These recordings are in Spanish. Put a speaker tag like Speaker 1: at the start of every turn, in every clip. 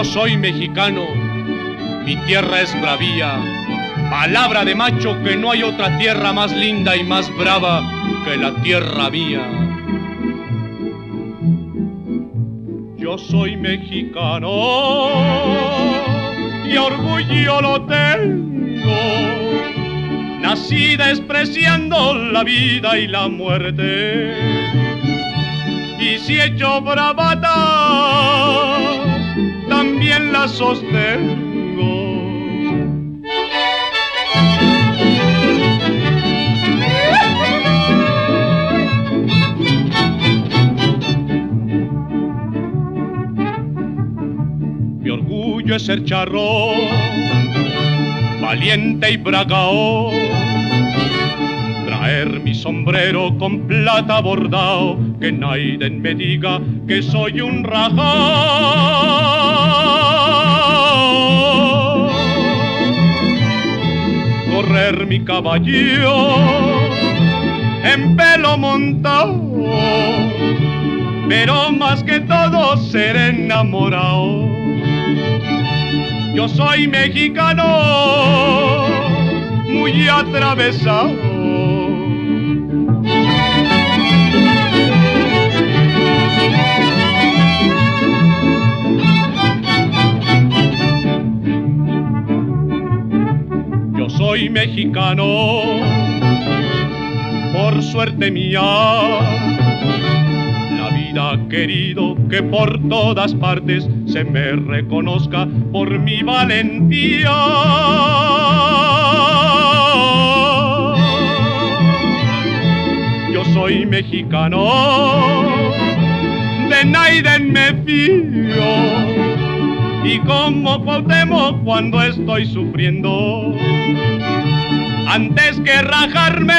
Speaker 1: Yo soy mexicano, mi tierra es bravía, palabra de macho que no hay otra tierra más linda y más brava que la tierra mía. Yo soy mexicano y orgullo lo tengo. Nací despreciando la vida y la muerte, y si he hecho bravatas, también las sostengo. Mi orgullo es ser charro, valiente y bragao, traer mi sombrero con plata bordao, que nadie me diga que soy un rajao. Correr mi caballo en pelo montado, pero más que todo ser enamorado. Yo soy mexicano, muy atravesado. Yo soy mexicano, por suerte mía. Querido que por todas partes se me reconozca por mi valentía. Yo soy mexicano, de nadie me fío, y como Cuauhtémoc cuando estoy sufriendo, antes que rajarme,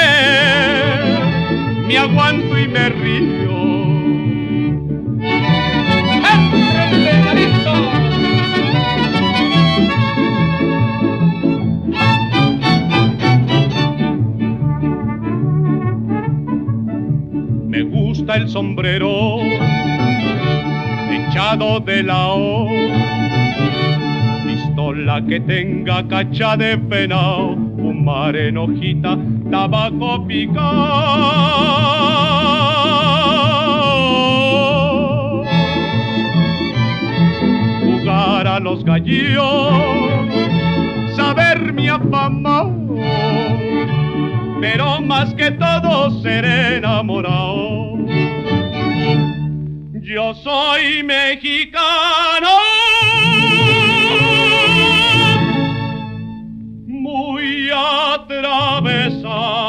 Speaker 1: me aguanto y me río. Me gusta el sombrero hinchado de lao, pistola que tenga cacha de penao, fumar en hojita, tabaco picao, jugar a los gallos, saber mi afamao, pero más que todo ser enamorado. Yo soy mexicano, muy atravesado.